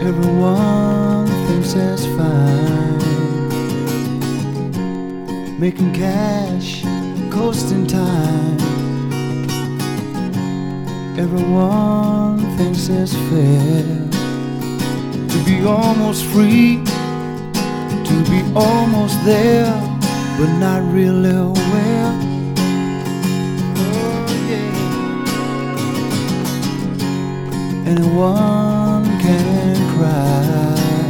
Everyone thinks that's fine, making cash, coasting time. Everyone thinks it's fair to be almost free, to be almost there, but not really aware. Oh yeah. Anyone can cry,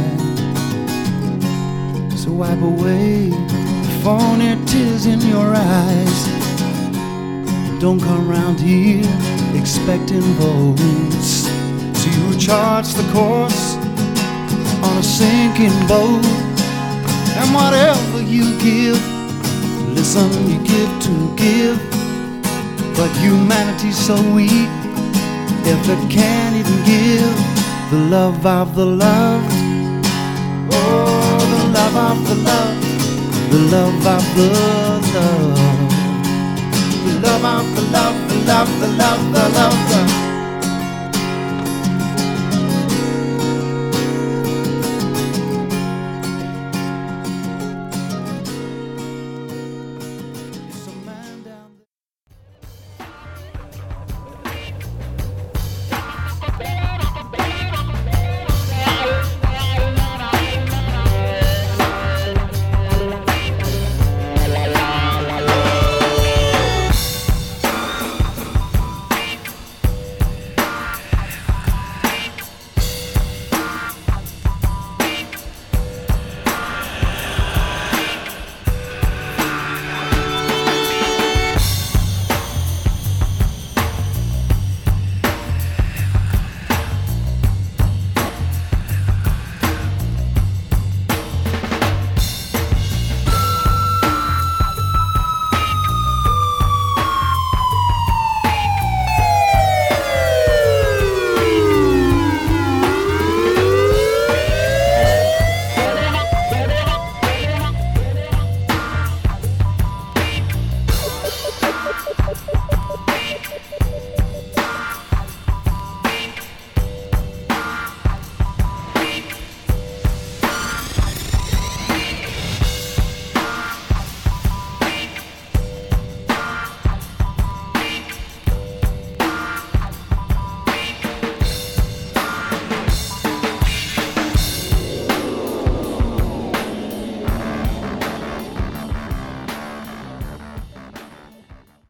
so wipe away the phony tears in your eyes. Don't come round here expecting votes, so you charge the course on a sinking boat. And whatever you give, listen, you give to give. But humanity's so weak, if it can't even give the love of the loved. Oh, the love of the loved, the love of the loved, the love of the love, the love, the love, the love, the